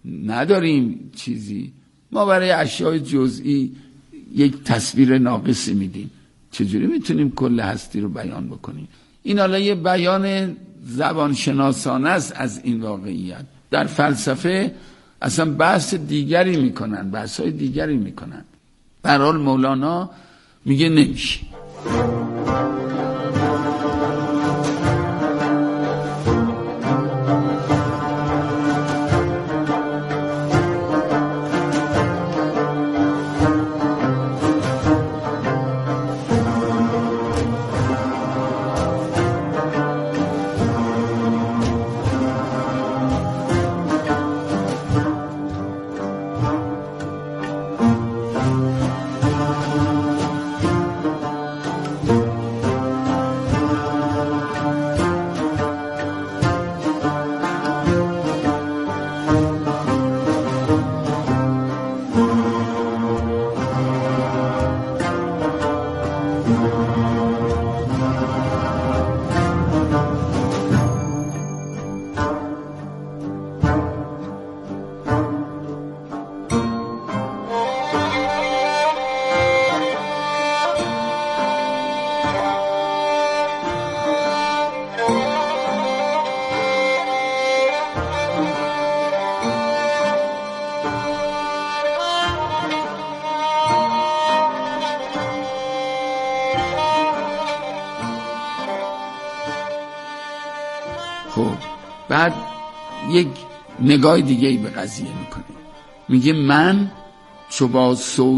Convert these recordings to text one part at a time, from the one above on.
نداریم چیزی، ما برای اشیاء جزئی یک تصویر ناقصی میدیم. چجوری میتونیم کل هستی رو بیان بکنیم؟ این حالا یه بیان زبانشناسانه است از این واقعیت. در فلسفه اصلا بحث دیگری میکنن، بحث‌های دیگری میکنن. به هر حال مولانا میگه نمیشه. خب بعد یک نگاه دیگه ای به قضیه میکنه. میگه من چو با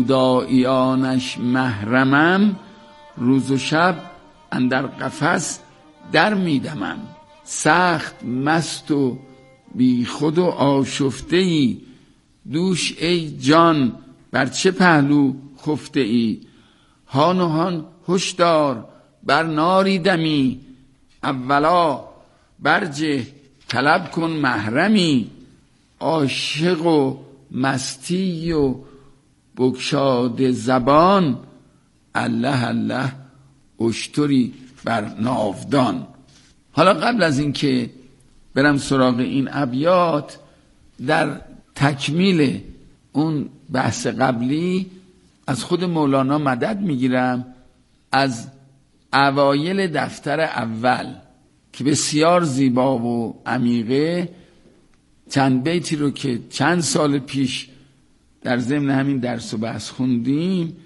سوداییانش محرمم، روز و شب اندر قفس در میدمم. سخت مست و بی خود و آشفته ای، دوش ای جان بر چه پهلو خفته ای. هان و هان هشدار بر ناری دمی، اولا برجه طلب کن محرمی. عاشق و مستی و بگشاده زبان، الله الله اشتری بر ناودان. حالا قبل از این که برم سراغ این ابیات، در تکمیل اون بحث قبلی از خود مولانا مدد میگیرم از اوایل دفتر اول که بسیار زیبا و عمیقه. چند بیتی رو که چند سال پیش در ضمن همین درس و بحث خوندیم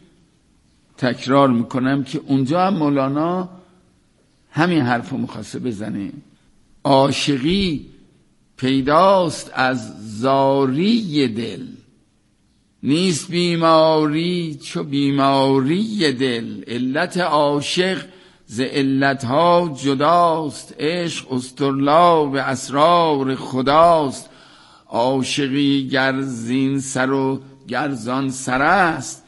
تکرار میکنم که اونجا هم مولانا همین حرف رو میخواسته بزنه. عاشقی پیداست از زاری دل، نیست بیماری چو بیماری دل. علت عاشق ز علتها جداست، عشق استرلاب اسرار خداست. عاشقی گر زین سر و گر زان سر است،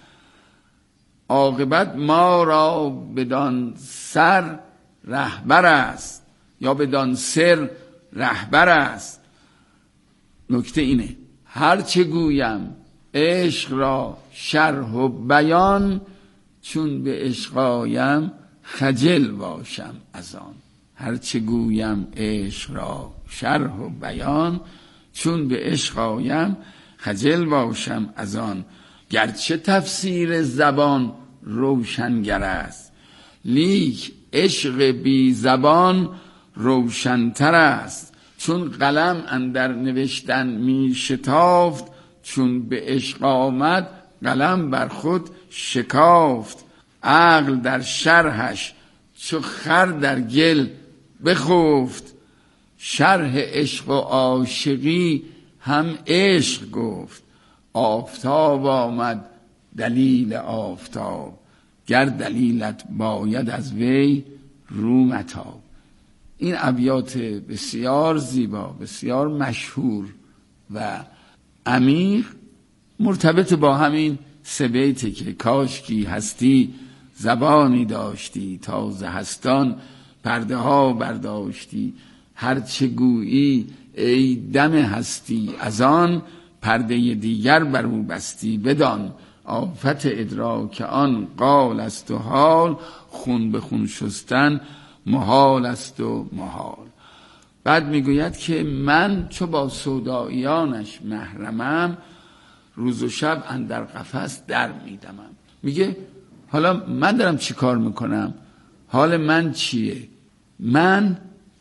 عاقبت ما را بدان سر رهبر است، یا بدان سر رهبر است. نکته اینه هرچه گویم عشق را شرح و بیان، چون به عشق آیم خجل باشم از آن. هرچه گویم عشق را شرح و بیان، چون به عشق آیم خجل باشم از آن. گرچه تفسیر زبان روشنگر است، لیک عشق بی زبان روشنتر است. چون قلم اندر نوشتن می شتافت، چون به عشق آمد قلم بر خود شکافت. عقل در شرحش چو خر در گل بخفت، شرح عشق و عاشقی هم عشق گفت. آفتاب آمد دلیل آفتاب، گر دلیلت باید از وی رو متاب. این ابیات بسیار زیبا، بسیار مشهور و عمیق مرتبط با همین سه بیته که کاشکی هستی زبانی داشتی، تازه هستان پرده ها برداشتی. هرچه گویی ای دم هستی، از آن پرده دیگر بر او بستی. بدان آفت ادراک آن قال است و حال، خون به خون شستن محال است و محال. بعد میگوید که من چو با سوداییانش محرمم، روز و شب اندر قفس در میدمم. میگه حالا من دارم چی کار میکنم؟ حال من چیه؟ من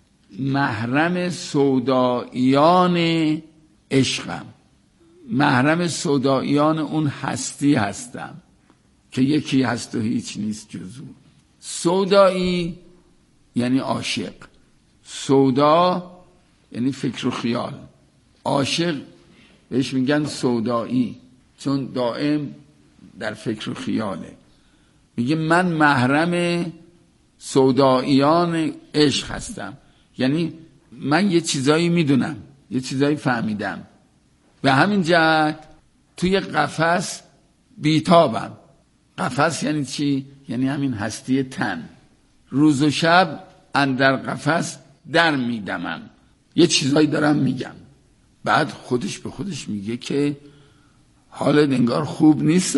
محرم سوداییان عشقم، محرم سوداییان اون هستی هستم که یکی هست و هیچ نیست جز او. سودایی یعنی عاشق، سودا یعنی فکر و خیال. عاشق بهش میگن سودایی چون دائم در فکر و خیاله. میگه من محرم سوداییان عشق هستم، یعنی من یه چیزایی میدونم، یه چیزایی فهمیدم، به همین جهت توی قفس بیتابم. قفس یعنی چی؟ یعنی همین هستی تن. روز و شب اندر قفس در میدمم، یه چیزایی دارم میگم. بعد خودش به خودش میگه که حالت انگار خوب نیست،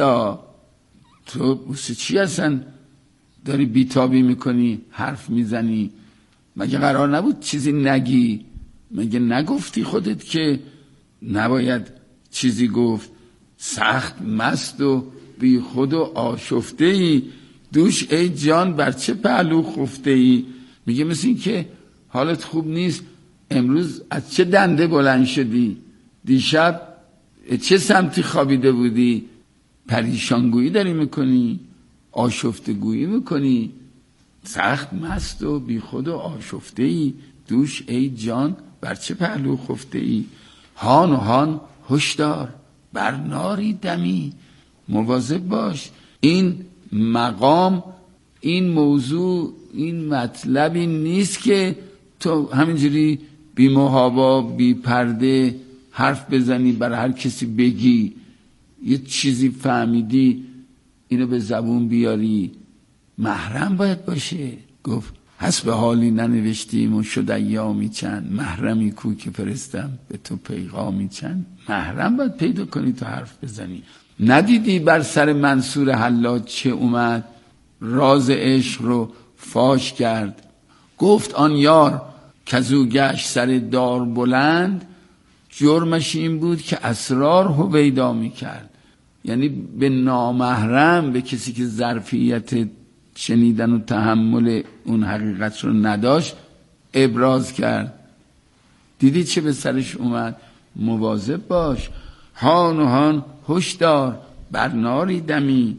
تو بوسه چی هستن داری بیتابی میکنی، حرف میزنی؟ مگه قرار نبود چیزی نگی؟ مگه نگفتی خودت که نباید چیزی گفت؟ سخت مست و بی خود و آشفته ای، دوش ای جان بر چه پهلو خفته ای. میگه مثل این که حالت خوب نیست، امروز از چه دنده بلند شدی، دیشب چه سمتی خوابیده بودی، پریشانگویی داری میکنی، آشفتگویی میکنی، سخت مست و بی خود و آشفته ای، دوش ای جان بر چه پهلو خفته ای. هان و هان هشدار بر ناری دمی، مواظب باش. این مقام، این موضوع، این مطلبی نیست که تو همینجوری بی محابا بی پرده حرف بزنی، برای هر کسی بگی، یه چیزی فهمیدی اینو به زبون بیاری. محرم باید باشه. گفت حسب حالی ننوشتیم و شد ایامی چند، محرمی کو که فرستم به تو پیغامی چند. محرم باید پیدا کنی تو حرف بزنی. ندیدی بر سر منصور حلاج چه اومد، راز عشق رو فاش کرد. گفت آن یار کزو گشت سر دار بلند، جرمش این بود که اسرار هویدا میکرد. یعنی به نامحرم، به کسی که ظرفیت شنیدن و تحمل اون حقیقت رو نداشت ابراز کرد. دیدی چه به سرش اومد؟ مواظب باش. هان و هان هشدار بر ناری دمی،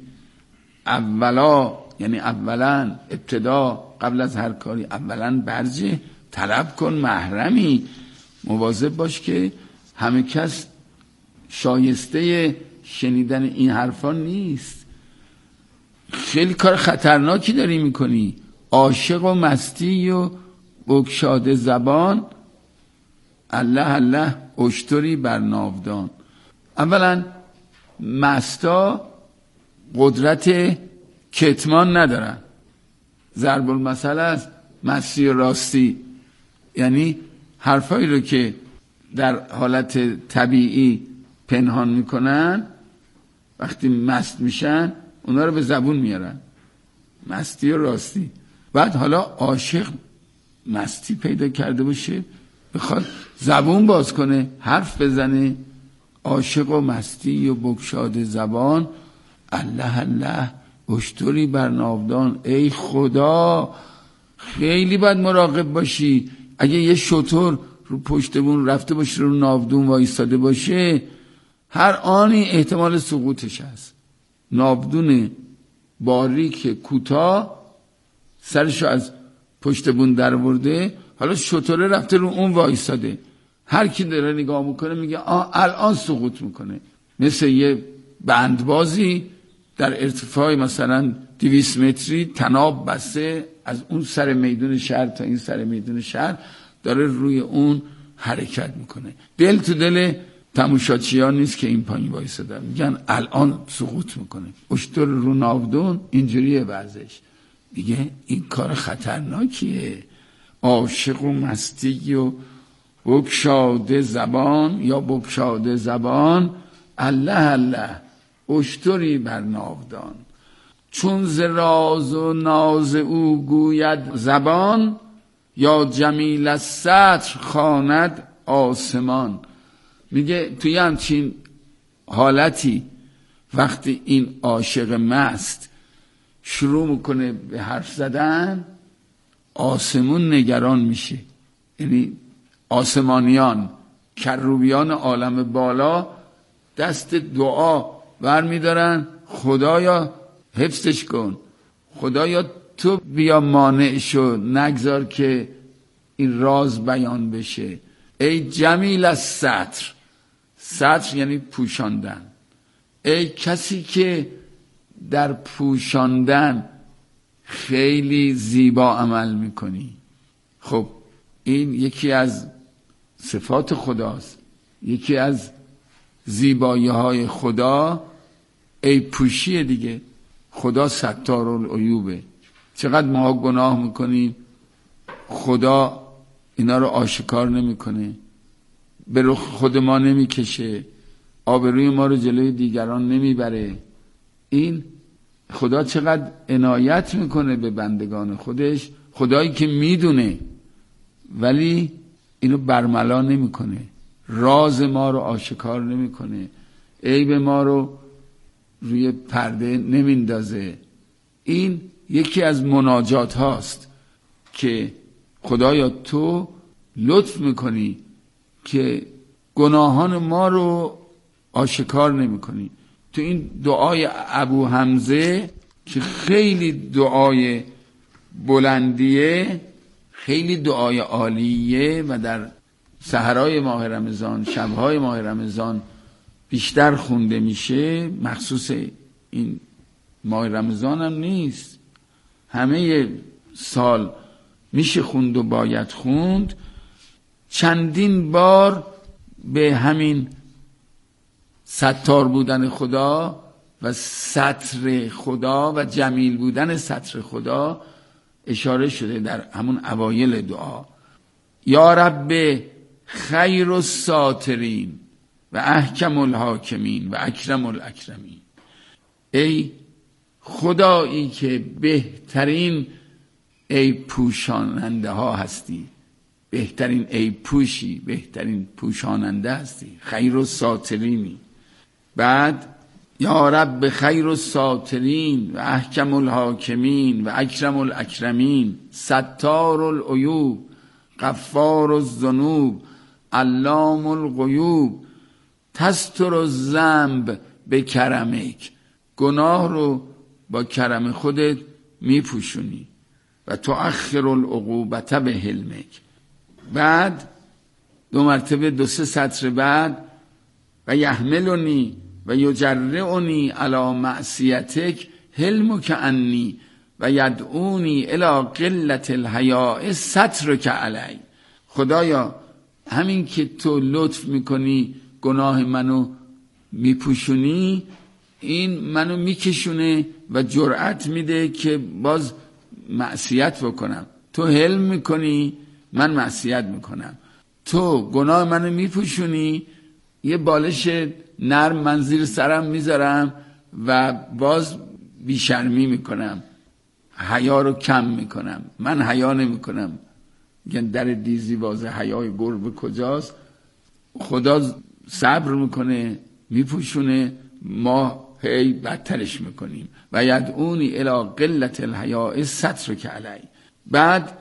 اولا یعنی اولا، ابتدا قبل از هر کاری اولا برجه طلب کن محرمی. مواظب باش که همه کس شایسته شنیدن این حرفا نیست. خیلی کار خطرناکی داری میکنی. عاشق و مستی و بگشاده زبان، الله الله اشتری بر ناودان. اولا مستا قدرت کتمان ندارن. ضرب المثل است مستی و راستی، یعنی حرفایی رو که در حالت طبیعی پنهان میکنن وقتی مست میشن اونا رو به زبون میارن. مستی و راستی. بعد حالا عاشق مستی پیدا کرده باشه بخواد زبون باز کنه، حرف بزنه. عاشق و مستی و بگشاده زبان، الله الله اشتری بر ناودان. ای خدا خیلی باید مراقب باشی. اگه یه شتر رو پشت بون رفته باشه، رو ناودون وایستاده باشه، هر آنی احتمال سقوطش هست. ناودون باریک کوتاه سرشو از پشت بون در برده، حالا شتره رفته رو اون وایستاده، هر کی داره نگاه میکنه میگه الان سقوط میکنه. مثل یه بندبازی در ارتفاع مثلا 200 متری تناب بسته، از اون سر میدون شهر تا این سر میدون شهر داره روی اون حرکت میکنه. دل تو دل تماشاچیان نیست که این پایین وایساده، میگن الان سقوط میکنه. اشتر رو ناودون اینجوریه وضعش. میگه این کار خطرناکیه. عاشق و مستی و بگشاده زبان یا بگشاده زبان، الله الله اشتری بر ناودان. چون ز راز و ناز او گوید زبان، یا جمیل الستر خواند آسمان. میگه توی همچین حالتی وقتی این عاشق مست شروع میکنه به حرف زدن، آسمون نگران میشه. یعنی آسمانیان، کروبیان عالم بالا دست دعا برمیدارن، خدایا حفظش کن، خدایا تو بیا مانع شو، نگذار که این راز بیان بشه. ای جمیل الستر، ستر یعنی پوشاندن، ای کسی که در پوشاندن خیلی زیبا عمل میکنی. خب این یکی از صفات خداست، یکی از زیبایی های خدا ای پوشیه دیگه. خدا ستار العیوبه. چقدر ما گناه میکنیم، خدا اینا رو آشکار نمیکنه، به رخ خود ما نمیکشه، آبروی ما رو جلوی دیگران نمیبره. این خدا چقدر عنایت میکنه به بندگان خودش، خدایی که میدونه ولی اینو برملا نمیکنه، راز ما رو آشکار نمیکنه، عیب ما رو روی پرده نمیندازه. این یکی از مناجات هاست که خدایا تو لطف میکنی که گناهان ما رو آشکار نمیکنی. تو این دعای ابو حمزه که خیلی دعای بلندیه، خیلی دعای عالیه و در سحرهای ماه رمضان، شبهای ماه رمضان بیشتر خونده میشه، مخصوص این ماه رمضان هم نیست، همه سال میشه خوند و باید خوند. چندین بار به همین ستار بودن خدا و ستر خدا و جمیل بودن ستر خدا اشاره شده در همون اوایل دعا. یا رب خیر الساترین و احکم الحاکمین و اکرم الاکرمین. ای خدایی که بهترین ای پوشاننده ها هستی، بهترین ای پوشی، بهترین پوشاننده هستی، خیر الساترینی. بعد یا رب خیر الساترین و احکم الحاکمین و اکرم الاکرمین، ستار العیوب، غفار الذنوب، علام الغیوب، تستر الذنب به کرمک. گناه رو با کرم خودت میپوشونی و تؤخر العقوبة به حلمک. بعد دو مرتبه دو سه سطر بعد و یحملنی و یجرعنی علی معصیتک حلمک عنی و یدعونی الی قلة الحیاء سترک علی. خدایا همین که تو لطف میکنی گناه منو میپوشونی، این منو میکشونه و جرأت میده که باز معصیت بکنم. تو حلم میکنی، من معصیت میکنم. تو گناه منو میپوشونی، یه بالش نرم من زیر سرم میذارم و باز بیشرمی میکنم، حیا رو کم میکنم. من حیا نمیکنم. میگن در دیزی بازه حیای گربه کجاست. خدا صبر میکنه، میپوشونه، ما هی بدترش میکنیم. و یدعونی الی قلة الحیاء سترک علی. بعد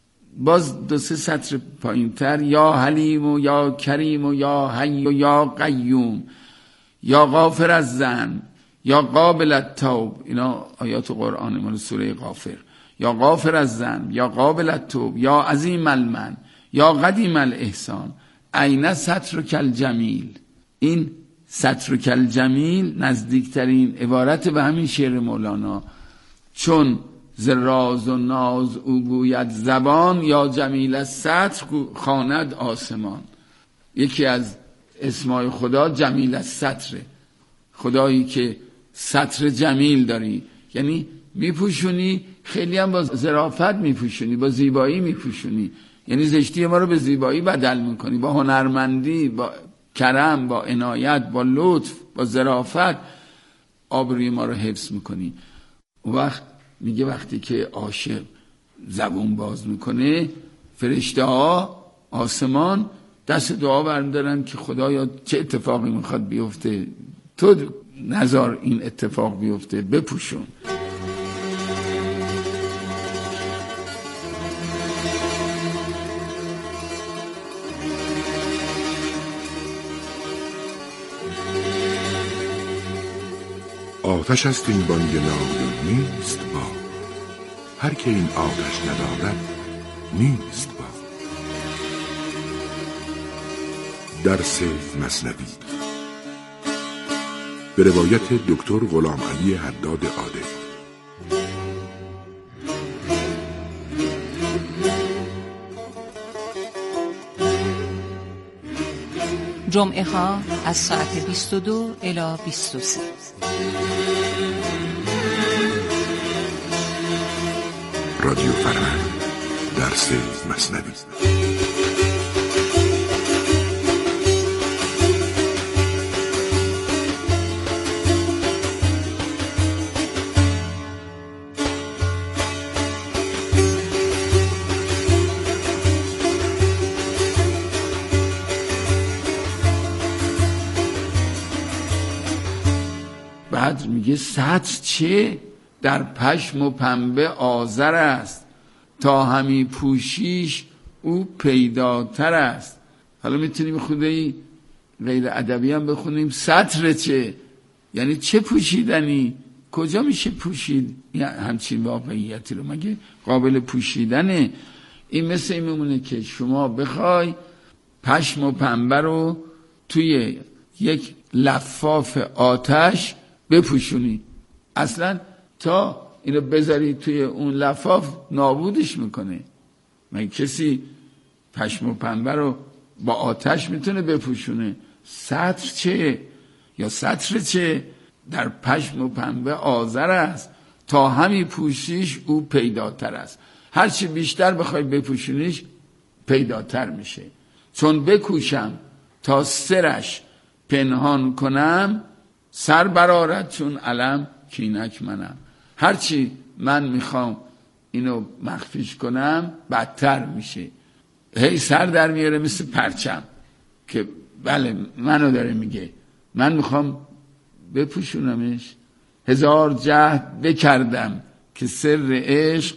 باز دو سه سطر پایینتر یا حلیم و یا کریم و یا حی و یا قیوم، یا غافر الذنب، یا قابل التوب. اینا آیات قرآن مال سوره غافر. یا غافر الذنب، یا قابل التوب، یا عظیم المن، یا قدیم الاحسان، این سترک الجمیل. این سترک الجمیل نزدیکترین عبارت به همین شعر مولانا. چون ز راز و ناز او گوید زبان، یا جمیل الستر خواند آسمان. یکی از اسمای خدا جمیل الستره، خدایی که ستر جمیل داری، یعنی میپوشونی، خیلی هم با ظرافت میپوشونی، با زیبایی میپوشونی، یعنی زشتی ما رو به زیبایی بدل میکنی، با هنرمندی، با کرم، با عنایت، با لطف، با ظرافت آبروی ما رو حفظ میکنی. وقت میگه وقتی که عاشق زبون باز میکنه فرشته ها آسمان دست دعا برمی‌دارن که خدایا چه اتفاقی میخواد بیفته، تو نذار این اتفاق بیفته، بپوشون. آتش است این بانگ نای نیست با، هر که این آتش ندارد نیست با. درس مثنوی به روایت دکتر غلام علی حداد عادل. جمعه ها از ساعت 22 الی 23. رادیو فرهنگ، درس مثنوی. بعد میگه سطر چه؟ در پشم و پنبه آذر است، تا همی پوشیش او پیداتر است. حالا میتونیم خودی غیر ادبی هم بخونیم سطر چه؟ یعنی چه پوشیدنی؟ کجا میشه پوشید؟ یعنی همچین واقعیتی رو مگه قابل پوشیدنه؟ این مثل این میمونه که شما بخوای پشم و پنبه رو توی یک لفاف آتش بپوشونی، اصلا تا اینو بذاری توی اون لفاف نابودش میکنه. مگه کسی پشم و پنبه رو با آتش میتونه بپوشونه؟ سطر چه؟ یا سطر چه؟ در پشم و پنبه آذر است، تا همی پوشیش او پیداتر است. هرچی بیشتر بخوای بپوشونیش پیداتر میشه. چون بکوشم تا سرش پنهان کنم، سر برآرد چون علم کینک منم. هرچی من میخوام اینو مخفیش کنم بدتر میشه، هی سر در میاره مثل پرچم که بله منو داره میگه، من میخوام بپوشونمش. هزار جهد بکردم که سر عشق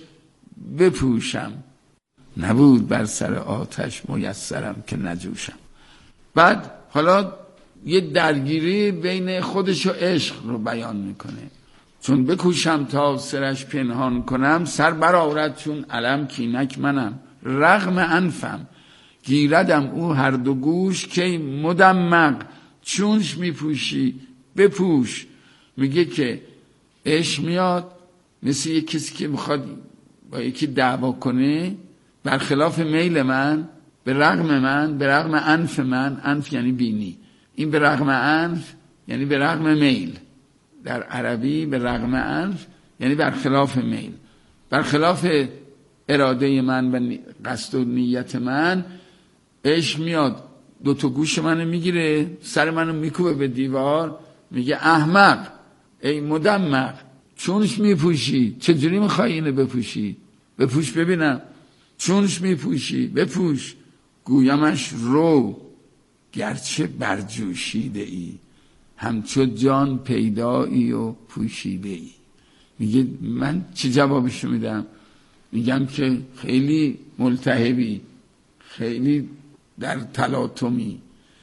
بپوشم، نبود بر سر آتش میسرم که نجوشم. بعد حالا یه درگیری بین خودش و عشق رو بیان میکنه. چون بکوشم تا سرش پنهان کنم، سر برآورد چون علم کینک منم. رغم انفم گیردم او هر دو گوش، که مدمق چونش میپوشی بپوش. میگه که عشق میاد مثل یک کسی که میخواد با یکی دعوا کنه، برخلاف میل من، به رغم من، به رغم انف من، انف یعنی بینی، این به رغم انف یعنی به رغم میل. در عربی به رغم انف یعنی برخلاف میل، برخلاف اراده من و قصد و نیت من. عشق میاد دوتا گوش منو میگیره، سر منو میکوبه به دیوار، میگه احمق، ای مدمق، چونش میپوشی؟ چجوری میخوای اینو بپوشی؟ بپوش ببینم. چونش میپوشی؟ بپوش. گویمش رو گرچه برجوشیده ای، همچو جان پیدایی و پوشیده ای. میگه من چه جوابشو میدم؟ میگم که خیلی ملتهبی، خیلی در تلاطمی،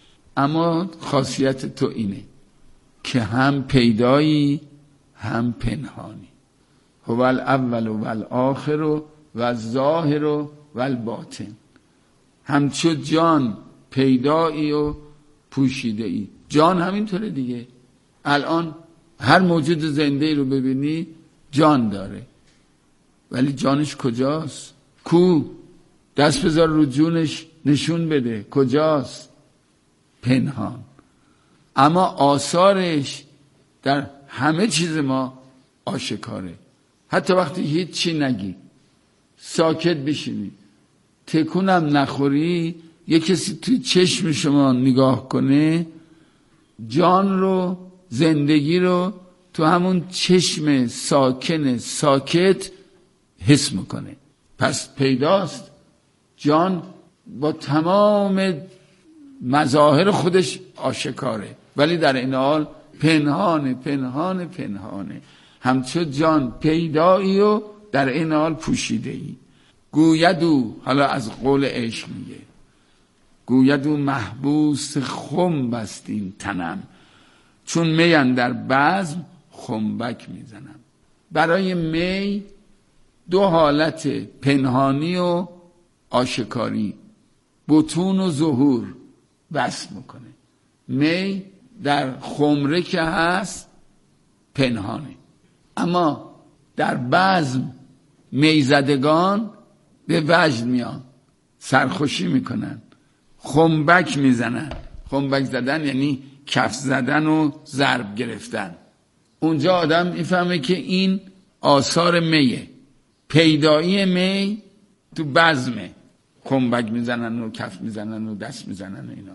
اما خاصیت تو اینه که هم پیدایی هم پنهانی. هو الاول و الآخر و الظاهر و الباطن. همچو جان پیدایی و پوشیده ای. جان همینطوره دیگه. الان هر موجود زنده رو ببینی جان داره، ولی جانش کجاست؟ کو؟ دست بذار رو جونش نشون بده کجاست؟ پنهان. اما آثارش در همه چیز ما آشکاره. حتی وقتی هیچ چی نگی، ساکت بشینی، تکونم نخوری، یه کسی توی چشم شما نگاه کنه، جان رو، زندگی رو تو همون چشم ساکن ساکت حس میکنه. پس پیداست جان با تمام مظاهر خودش آشکاره، ولی در این حال پنهانه پنهانه پنهانه، همچو جان پیدایی و در این حال پوشیده ای. گوید او، حالا از قول عشق میگه، گوید او محبوس خم بستیم تنم، چون می اندر بزم خنبک میزنم. برای می دو حالت پنهانی و آشکاری، بطون و ظهور بس میکنه. می در خمره که هست پنهانه، اما در بزم میزدگان به وجد میان، سرخوشی میکنن، خنبک میزنن. خنبک زدن یعنی کف زدن و ضرب گرفتن. اونجا آدم میفهمه که این آثار میه، پیدایی می تو بزمه، خنبک میزنن و کف میزنن و دست میزنن و اینا.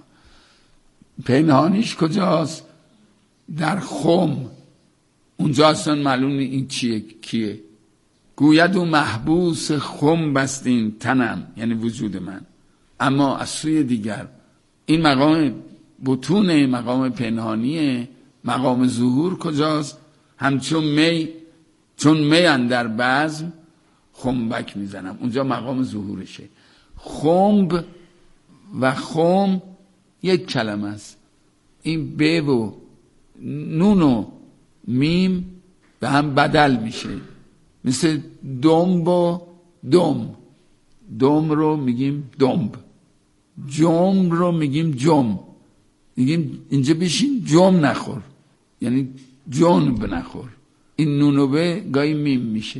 پنهانیش کجاست؟ در خم. اونجا اصلا معلوم این چیه کیه. گوید او محبوس خم بستین تنم، یعنی وجود من. اما از سوی دیگر این مقام بطونه، مقام پنهانیه. مقام ظهور کجاست؟ همچون می، چون می اندر بزم خنبک میزنم. اونجا مقام ظهورشه. خنب و خم یک کلمه است. این ب و نون و میم به هم بدل میشه، مثل دنب و دم. دم رو میگیم دنب، جم رو میگیم جم. میگیم اینجا بشین جم نخور، یعنی جنب نخور. این نون و به گاهی میم میشه.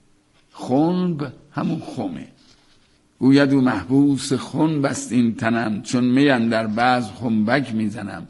خنب همون خمه. گوید او محبوس خون بستین تنم، چون می اندر بعض خنبک میزنم.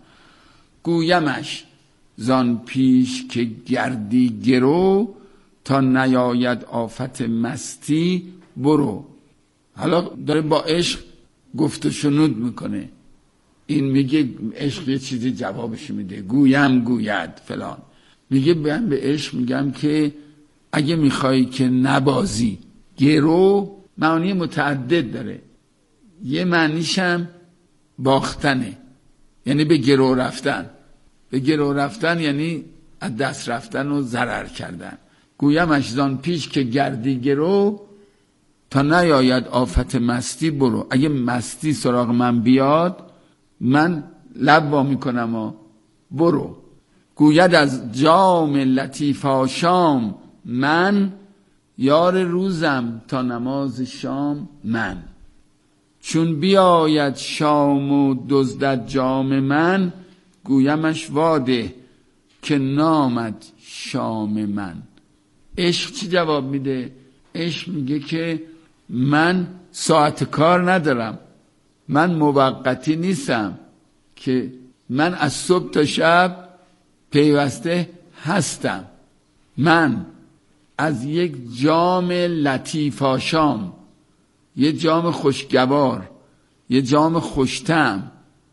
گویمش زان پیش که گردی گرو، تا نیاید آفت مستی برو. حالا داره با عشق گفت و شنود میکنه. این میگه عشق یه چیزی جوابش میده، گویم گوید فلان. میگه من به عشق میگم که اگه میخوای که نبازی، گرو معانی متعدد داره. یه معنیشم باختنه، یعنی به گرو رفتن. به گرو رفتن یعنی از دست رفتن و ضرر کردن. گویمش زان پیش که گردی گرو، تا نیاید آفت مستی برو. اگه مستی سراغ من بیاد، من لب وا میکنم و برو. گوید از جام لطیف آشام من، یار روزم تا نماز شام من. چون بیاید شام و دزدد جام من، گویمش واده که نامد شام من. عشق چی جواب میده؟ عشق میگه که من ساعت کار ندارم، من موقتی نیستم، که من از صبح تا شب پیوسته هستم. من از یک جام لطیف آشام، یه جام خوشگوار، یه جام خوشتم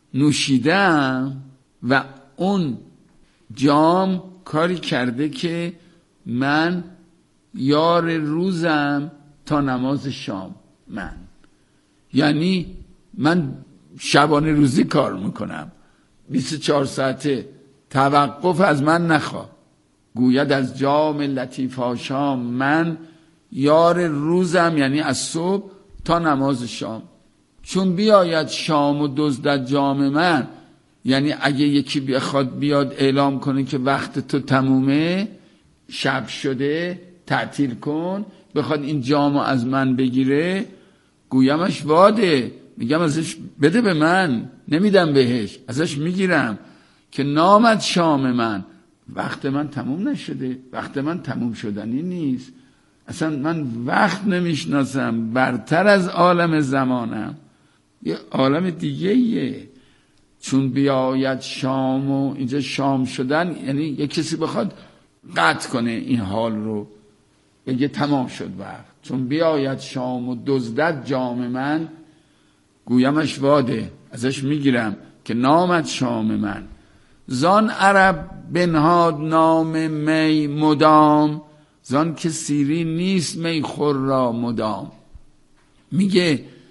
نوشیدم و اون جام کاری کرده که من یار روزم تا نماز شام. من یعنی من شبانه روزی کار میکنم، 24 ساعته، توقف از من نخوا. گوید از جام لطیف آشام من، یار روزم یعنی از صبح تا نماز شام. چون بیاید شام و دزدد جام من، یعنی اگه یکی بخواد بیاد اعلام کنه که وقت تو تمومه، شب شده، تعطیل کن، بخواد این جامو از من بگیره، گویمش واده، میگم ازش بده به من، نمیدم بهش، ازش میگیرم که نامد شام من. وقت من تموم نشده، وقت من تموم شدنی نیست. اصلا من وقت نمیشناسم، برتر از عالم زمانم، یه عالم دیگه یه. چون بیاید شام، و اینجا شام شدن یعنی یه کسی بخواد قطع کنه این حال رو، بگه تمام شد وقت. چون بیاید شام و دزدد جام من، گویمش واده، ازش میگیرم که نامد شام من. زان عرب بنهاد نام می مدام، زان که سیری نیست می خور را مدام. میگه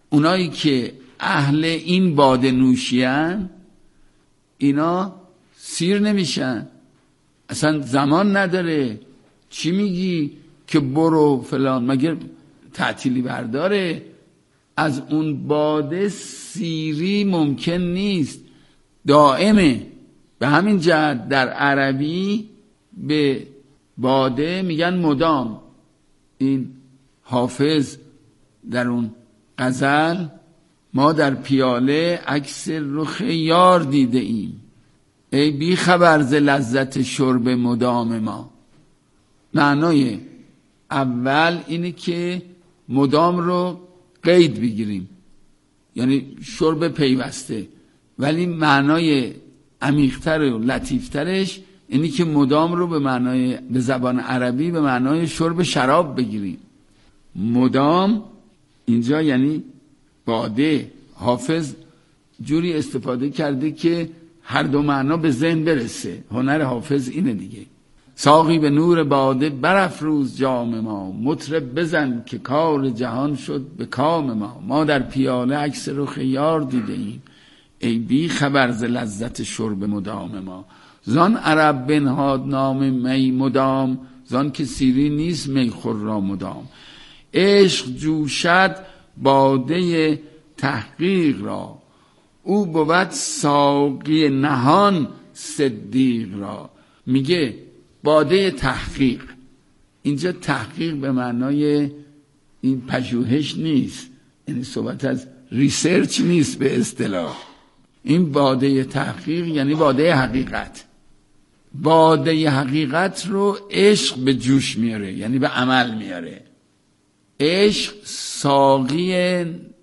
اونایی که اهل این باده نوشیان اینا سیر نمیشن، اصلا زمان نداره. چی میگی که برو فلان، مگر تعطیلی برداره؟ از اون باده سیری ممکن نیست، دائمه. به همین جهت در عربی به باده میگن مدام. این حافظ در اون غزل ما در پیاله عکس رخ یار دیده ایم، ای بی خبر ز لذت شرب مدام ما. معنای اول اینه که مدام رو قید بگیریم، یعنی شرب پیوسته، ولی معنای عمیق‌تر و لطیفترش اینی که مدام رو به زبان عربی به معنای شرب شراب بگیریم. مدام اینجا یعنی باده. حافظ جوری استفاده کرده که هر دو معنا به ذهن برسه. هنر حافظ اینه دیگه. ساقی به نور باده برافروز جام ما، مطرب بزن که کار جهان شد به کام ما. ما در پیاله عکس رخ یار دیده ایم، ای بی خبر ز لذت شرب مدام ما. زان عرب بنهاد نام می مدام، زان که سیری نیست می خور را مدام. عشق جوشد باده تحقیق را، او بود ساقی نهان صدیق را. میگه باده تحقیق. اینجا تحقیق به معنای این پژوهش نیست، یعنی صحبت از ریسرچ نیست به اصطلاح. این باده تحقیق یعنی باده حقیقت. باده حقیقت رو عشق به جوش میاره، یعنی به عمل میاره. عشق ساقی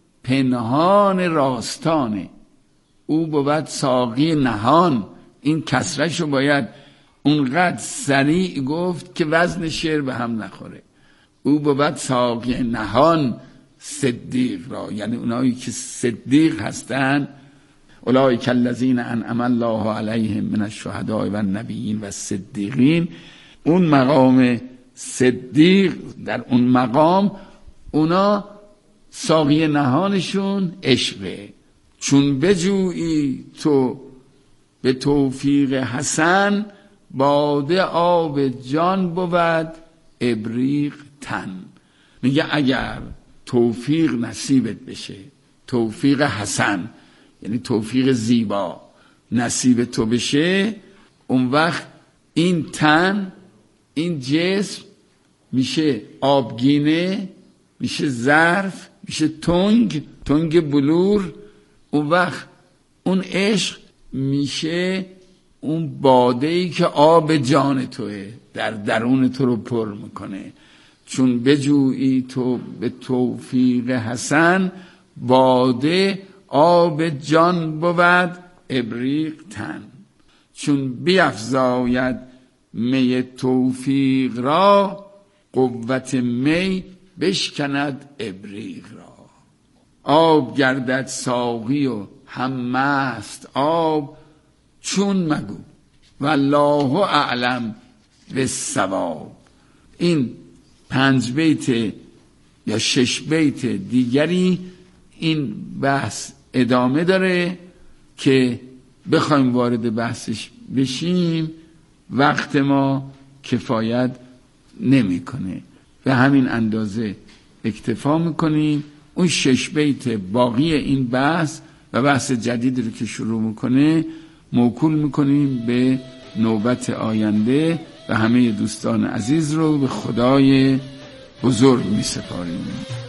پنهان راستانه، او بود ساقی نهان. این کسرش رو باید اونقدر سریع گفت که وزن شعر به هم نخوره. او بود ساقی نهان صدیق را، یعنی اونایی که صدیق هستن. اولئک الذین انعم الله علیهم من الشهداء و النبیین و الصدیقین. اون مقام صدیق، در اون مقام اونا ساقی نهانشون عشقه. چون بجویی تو به توفیق حسن، باده آب جان بود ابریق تن. میگه اگر توفیق نصیبت بشه، توفیق حسن یعنی توفیق زیبا نصیب تو بشه، اون وقت این تن، این جسم میشه آبگینه، میشه ظرف، میشه تنگ بلور. اون وقت اون عشق میشه اون باده‌ای که آب جان توه، در درون تو رو پر میکنه. چون بجویی تو به توفیق حسن، باده آب جان بود ابریق تن. چون بیفزاید می توفیق را، قوت می بشکند ابریق را. آب گردد ساقی و هم مست آب، چون مگو والله اعلم بالصواب. این 5 بیت یا 6 بیت دیگری این بحث ادامه داره که بخوایم وارد بحثش بشیم وقت ما کفایت نمیکنه. به همین اندازه اکتفا میکنیم. اون 6 بیت باقی این بحث و بحث جدیدی رو که شروع میکنه موکول میکنیم به نوبت آینده و همه دوستان عزیز رو به خدای بزرگ میسپاریم.